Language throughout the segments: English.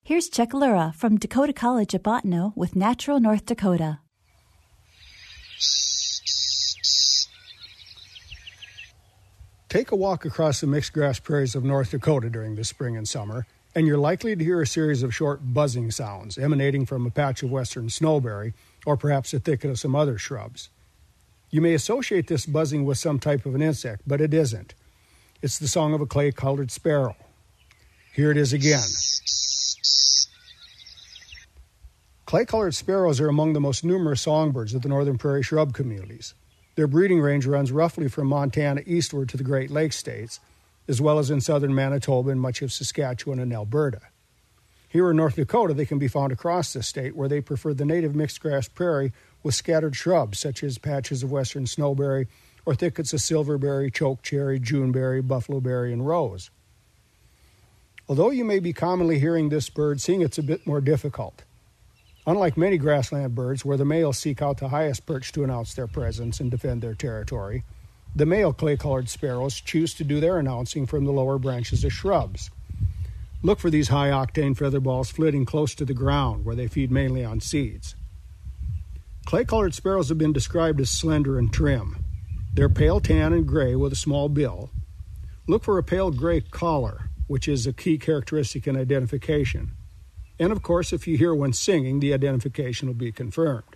Here's Chuck Lura from Dakota College at Bottineau with Natural North Dakota. Take a walk across the mixed grass prairies of North Dakota during the spring and summer, and you're likely to hear a series of short buzzing sounds emanating from a patch of western snowberry or perhaps a thicket of some other shrubs. You may associate this buzzing with some type of an insect, but it isn't. It's the song of a clay-colored sparrow. Here it is again. Clay-colored sparrows are among the most numerous songbirds of the northern prairie shrub communities. Their breeding range runs roughly from Montana eastward to the Great Lakes states, as well as in southern Manitoba and much of Saskatchewan and Alberta. Here in North Dakota, they can be found across the state, where they prefer the native mixed grass prairie with scattered shrubs such as patches of western snowberry or thickets of silverberry, chokecherry, juneberry, buffaloberry, and rose. Although you may be commonly hearing this bird, seeing it's a bit more difficult. Unlike many grassland birds, where the males seek out the highest perch to announce their presence and defend their territory, the male clay-colored sparrows choose to do their announcing from the lower branches of shrubs. Look for these high-octane feather balls flitting close to the ground, where they feed mainly on seeds. Clay-colored sparrows have been described as slender and trim. They're pale tan and gray with a small bill. Look for a pale gray collar, which is a key characteristic in identification. And of course, if you hear one singing, the identification will be confirmed.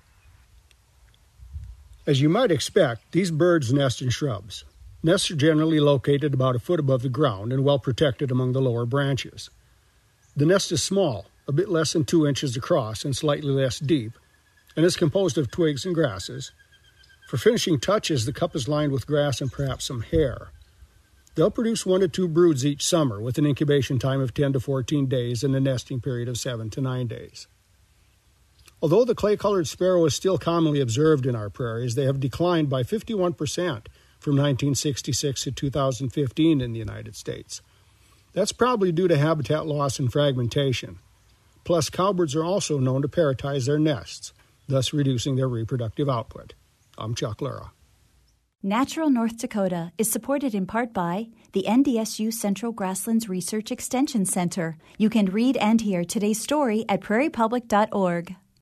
As you might expect, these birds nest in shrubs. Nests are generally located about a foot above the ground and well protected among the lower branches. The nest is small, a bit less than 2 inches across and slightly less deep, and is composed of twigs and grasses. For finishing touches, the cup is lined with grass and perhaps some hair. They'll produce 1 to 2 broods each summer, with an incubation time of 10 to 14 days and a nesting period of 7 to 9 days. Although the clay-colored sparrow is still commonly observed in our prairies, they have declined by 51% from 1966 to 2015 in the United States. That's probably due to habitat loss and fragmentation. Plus, cowbirds are also known to parasitize their nests, thus reducing their reproductive output. I'm Chuck Lura. Natural North Dakota is supported in part by the NDSU Central Grasslands Research Extension Center. You can read and hear today's story at prairiepublic.org.